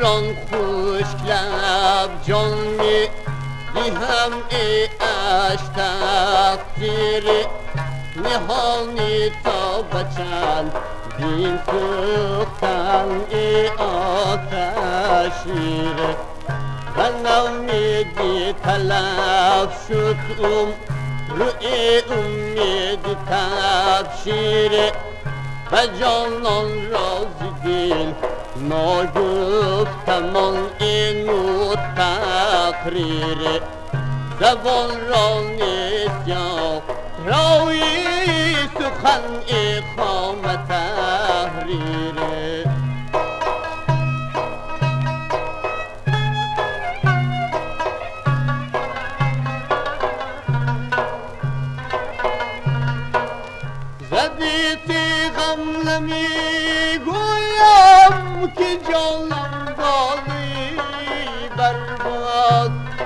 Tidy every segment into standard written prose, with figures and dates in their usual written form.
آن خشک لب جان می دهم ای اش تقدیر نهانی تا بچند بین سوختن ای آتشیره و نومیدی تلف شد روی امید تبشیره و جانان رازی دل ناگفتمان اینو تقریره زبان را نیست راوی سخن اقام تحریره زدی تیغم نمی گویم که جانم داری برباد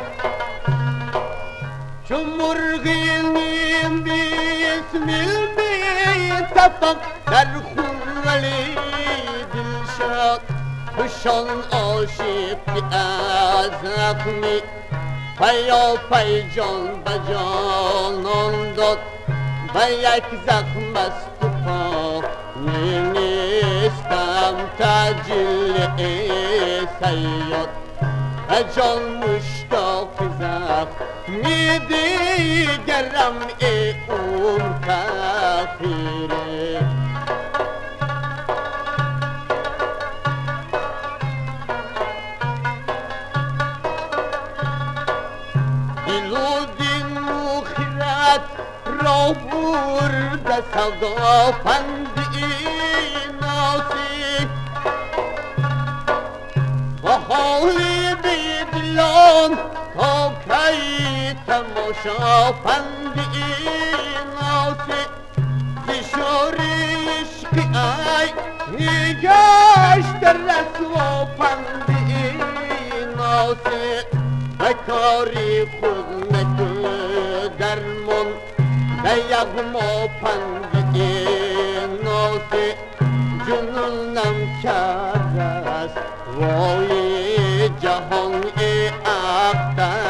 چون مرغی نیم بیسمیل بی تفق در خون ولی دل شد خوشان عاشقی از زخمی پیا پی جان به جانان داد و یک زخم از تو پا نیستم تجل سیاد و جان مشتاق زخمی دیگرم ای اون تخیره دل و دین و خیرت را برده سودا پندی ناسی و حالی بیدلان تا کی تماشا پندی ناسی زشاری عشقی ای نگشت رسوا پندی ناسی و کاری خود نکو درمون یغما پندی ناسی جنونم کرده است وای جهان ای اختر